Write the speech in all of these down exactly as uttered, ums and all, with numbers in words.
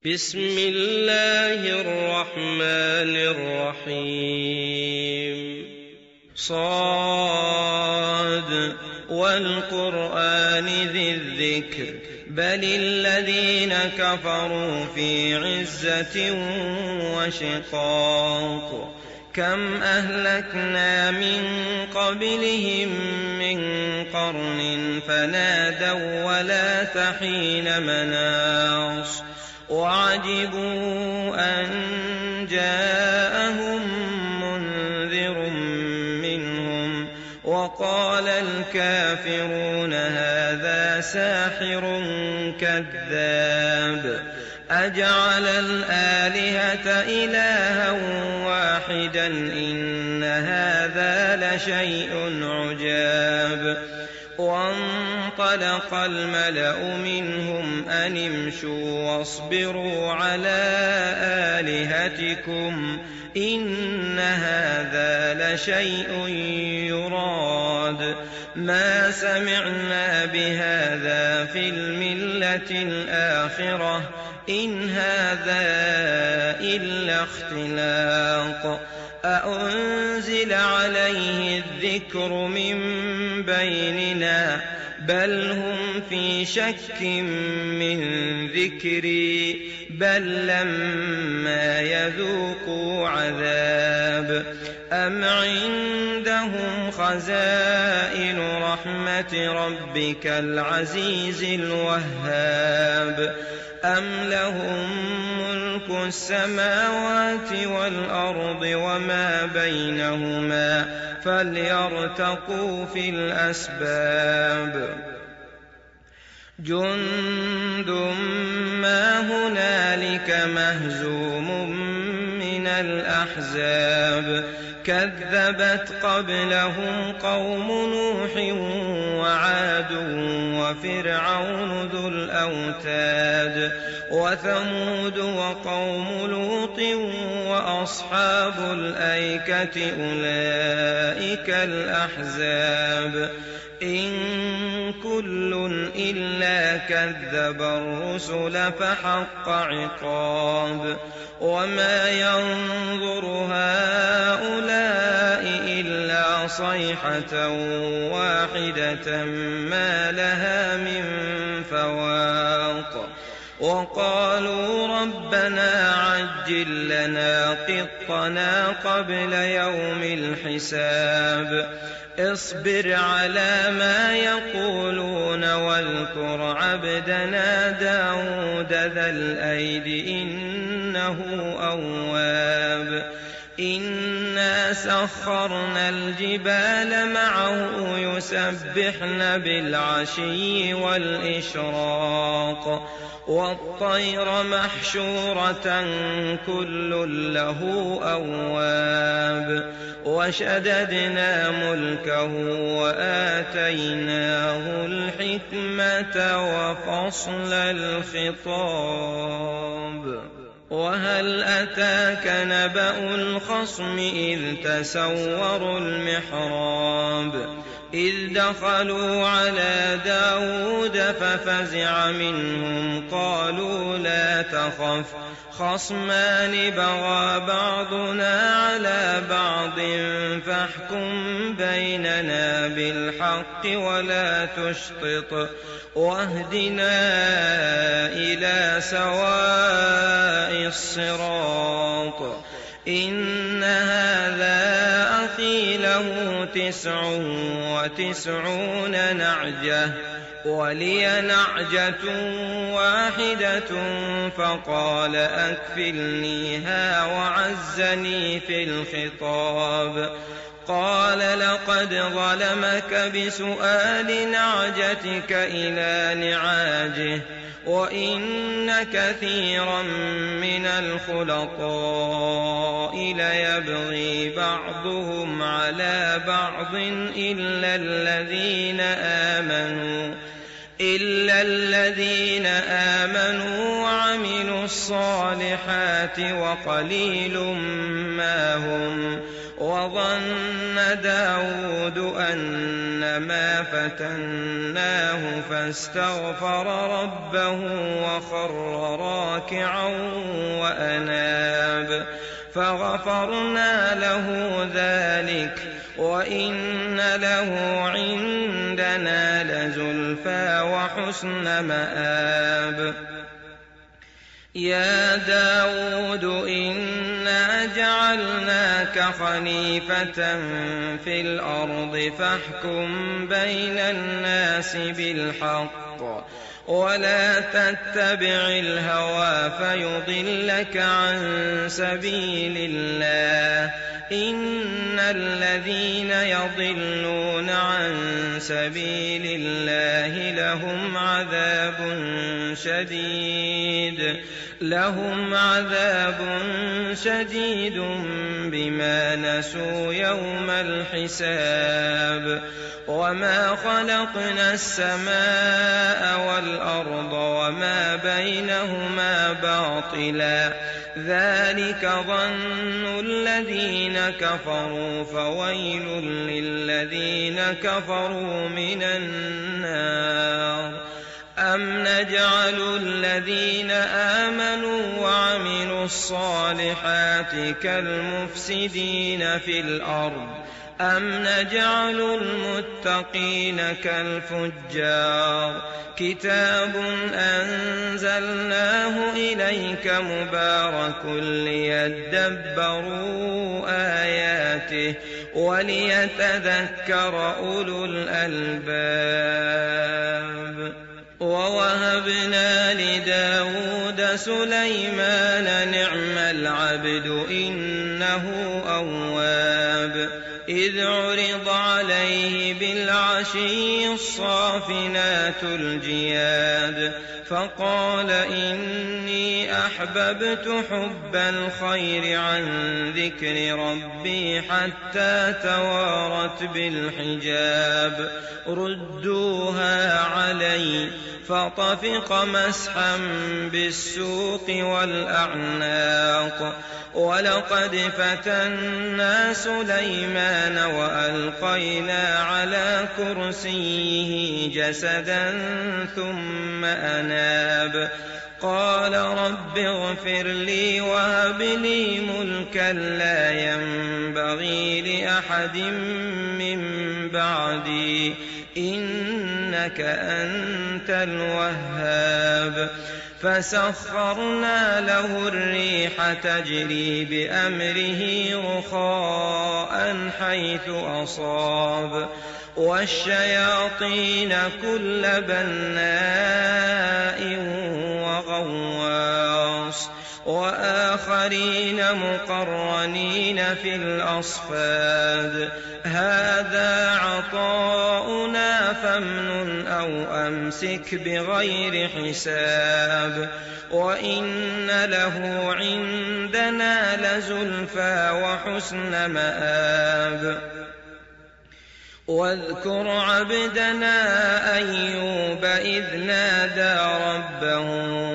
بسم الله الرحمن الرحيم صاد والقرآن ذي الذكر بل الذين كفروا في عزة وشقاق كم أهلكنا من قبلهم من قرن فنادوا ولا تحين مناص وعجبوا أن جاءهم منذر منهم وقال الكافرون هذا ساحر كذاب أجعل الآلهة إلها واحدا إن هذا لشيء عجاب وانطلق الملأ منهم أن امشوا واصبروا على آلهتكم إن هذا لشيء يراد ما سمعنا بهذا في الملة الآخرة إن هذا إلا اختلاق أأنزل عليه الذكر من بيننا بل هم في شك من ذكري بل لما يذوقوا عذاب أم عندهم خزائن رحمة ربك العزيز الوهاب أم لهم ملك السماوات والأرض وما بينهما فليرتقوا في الأسباب جند ما هنالك مهزوم من الأحزاب كذبت قبلهم قوم نوح وعاد وفرعون ذو الأوتاد وثمود وقوم لوط وأصحاب الأيكة أولئك الأحزاب إن كل إلا كذب الرسل فحق عقاب وما ينظر هؤلاء إلا صيحة واحدة ما لها من فواق وقالوا ربنا عجل لنا قطنا قبل يوم الحساب اصبر على ما يقولون واذكر عبدنا داود ذا الأيد إنه أواب إنا سخرنا الجبال معه يسبحن بالعشي والإشراق والطير محشورة كل له أواب وشددنا ملكه وآتيناه الحكمة وفصل الخطاب وهل أتاك نبأ الخصم إذ تسوروا المحراب إذ دخلوا على داود ففزع منهم قالوا لا تخف خصمان بغى بعضنا على بعض فاحكم بيننا بالحق ولا تشطط واهدنا إلى سواء الصراط إن هذا أخي له تسع وتسعون نعجة ولي نعجة واحدة فقال أكفلنيها وعزني في الخطاب قال لقد ظلمك بسؤال نعجتك إلى نعاجه وإن كثيرا من الخلطاء ليبغي بعضهم على بعض إلا الذين آمنوا إلا الذين آمنوا وعملوا الصالحات وقليل ما هم. وظن داود أنما فتناه فاستغفر ربه وخر راكعا وأناب فغفرنا له ذلك وإن له عندنا لزلفى وحسن مآب. يا داود إنا جعلناك خليفة في الأرض فاحكم بين الناس بالحق ولا تتبع الهوى فيضلك عن سبيل الله. إن الذين يضلون عن سبيل الله لهم عذاب شديد لهم عذاب شديد بما نسوا يوم الحساب. وما خلقنا السماء والأرض وما بينهما باطلا ذلك ظن الذين كفروا فويل للذين كفروا من النار. أم نجعل الذين آمنوا وعملوا الصالحات كالمفسدين في الأرض أم نجعل المتقين كالفجار. كتاب أنزلناه إليك مبارك ليدبروا آياته وليتذكر أولو الألباب. ووهبنا لداود سليمان نعم العبد إنه أواب. إذ عرض عليه بالعشي الصافنات الجياد فقال إني أحببت حب الخير عن ذكر ربي حتى توارت بالحجاب ردوها علي فطفق مسحا بالسوق والأعناق. ولقد فتنا سليمان وألقينا على كرسيه جسدا ثم أناب قال رب اغفر لي وهب لي ملكا لا ينبغي لأحد من بعدي إنك أنت الوهاب. فسخرنا له الريح تجري بأمره رخاء حيث أصاب والشياطين كل بناء وغواص وآخرين مقرنين في الأصفاد. هذا عطاؤنا فامنن أو أمسك بغير حساب وإن له عندنا لزلفى وحسن مآب. واذكر عبدنا أيوب إذ نادى ربه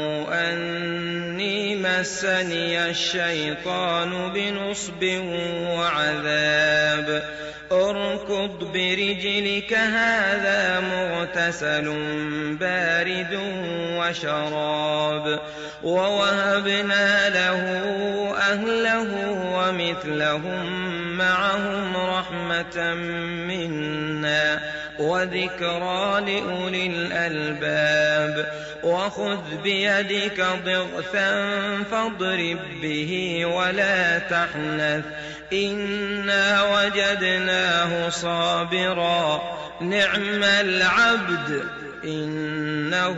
أني مسني الشيطان بنصب وعذاب اركض برجلك هذا مغتسل بارد وشراب. ووهبنا له أهله ومثلهم معهم رحمة منا وذكرى لأولي الألباب. وخذ بيدك ضغثا فاضرب به ولا تحنث إنا وجدناه صابرا نعم العبد إنه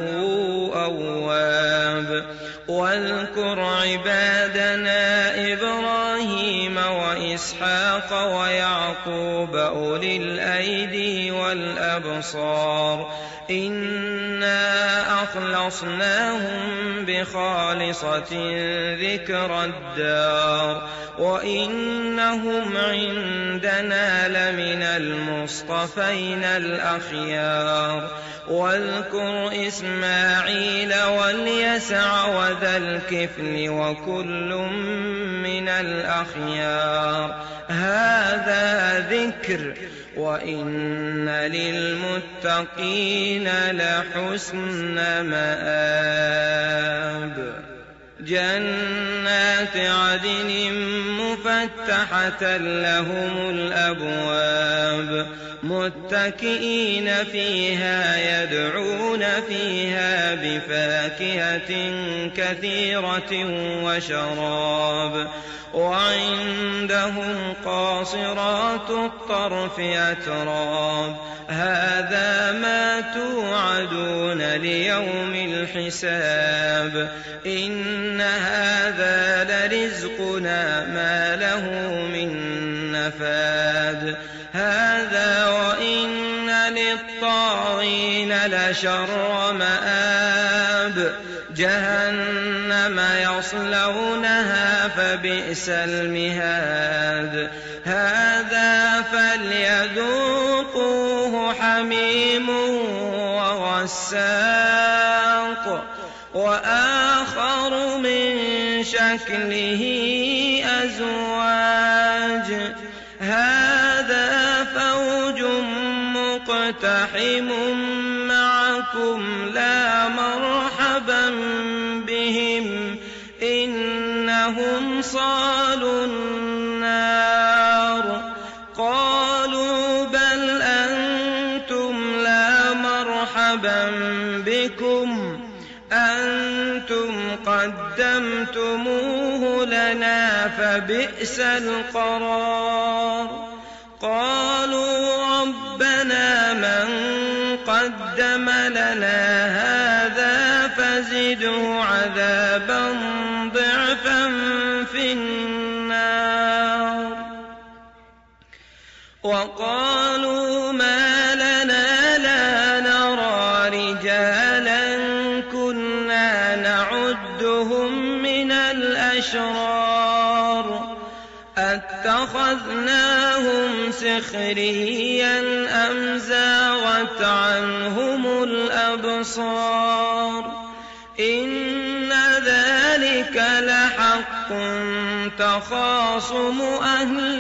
أواب. واذكر عبادنا إبراهيم وإسحاق ويعقوب أولي الأيدي والأبصار إنا أخلصناهم بخالصة ذكر الدار وإنهم عندنا لمن المصطفين الأخيار واذكر إسماعيل واليسع وذا الكفل وكل من الأخيار هذا ذكر وإن للمتقين لحسن مآب جنات عدن مفتحة لهم الأبواب متكئين فيها يدعون فيها بفاكهة كثيرة وشراب وعندهم قاصرات الطرف أتراب هذا ما توعدون ليوم الحساب إن هذا لرزقنا ما له من نفاد هذا وإن للطاغين لشر مآب جهنم يصلونها فبئس المهاد هذا فليذوقوه حميم وغساق وآخر من شكله أزواج هذا فوج مقتحم معكم لا مرحبا بهم إنهم صالوا النار قالوا بل أنتم لا مرحبا بكم أنتم قدمتموه لنا فبئس القرار قالوا ربنا من قدم لنا هذا فزده عذابا ضعفا في النار وقالوا ما لنا لا نرى رجالا كنا نعدهم من الأشرار أتخذناهم سخريا أم زاغت عنهم الأبصار إن ذلك لحق تخاصم أهل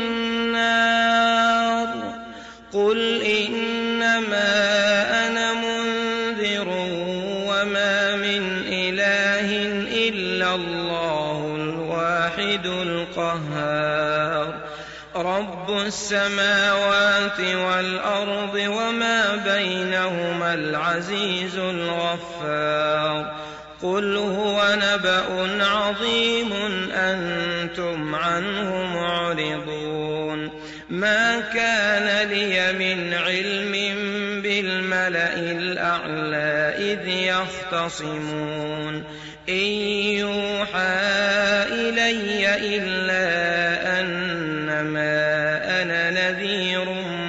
النار قل إنما أنا منذر وما من إله إلا الله الواحد القهار رب السماوات والأرض وما بينهما العزيز الغفار قل هو نبأ عظيم أنتم عنه معرضون ما كان لي من علم بالملأ الأعلى إذ يختصمون إن يوحى إلي إلا أنما أنا نذير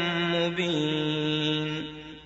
مبين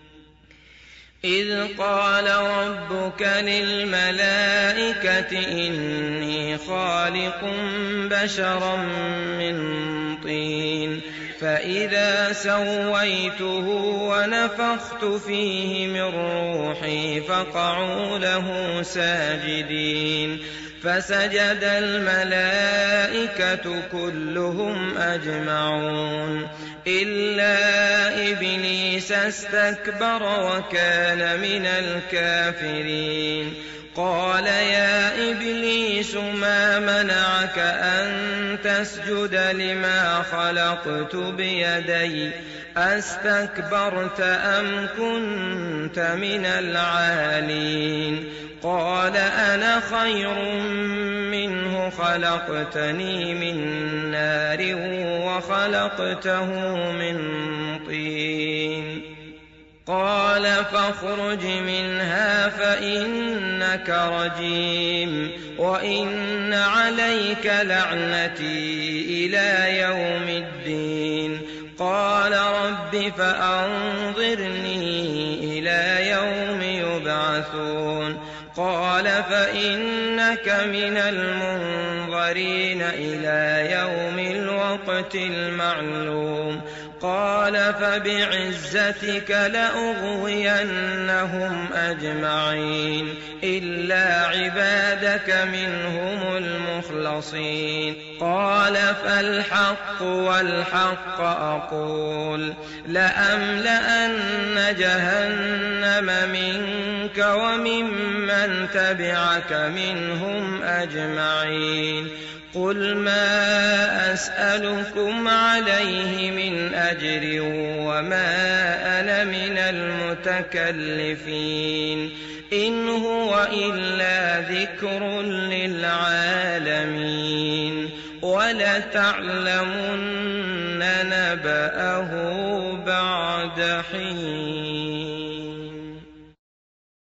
إذ قال ربك للملائكة إني خالق بشرا من طين فإذا سويته ونفخت فيه من روحي فقعوا له ساجدين فسجد الملائكة كلهم أجمعون إلا إبليس استكبر وكان من الكافرين قال يا إبليس ما منعك أن تسجد لما خلقت بيدي أستكبرت أم كنت من العالين قال أنا خير منه خلقتني من نار وخلقته من طين قال فاخرج منها فإنك رجيم وإن عليك لعنتي إلى يوم الدين قال رب فأنظرني إلى يوم يبعثون قال فإنك من المنظرين إلى يوم الوقت المعلوم قال فبعزتك لأغوينهم أجمعين إلا عبادك منهم المخلصين قال فالحق والحق أقول لأملأن جهنم منك وممن تبعك منهم أجمعين قل ما أسألكم عليه من أجر وما أنا من المتكلفين إن هو إلا ذكر للعالمين ولتعلمن نبأه بعد حين.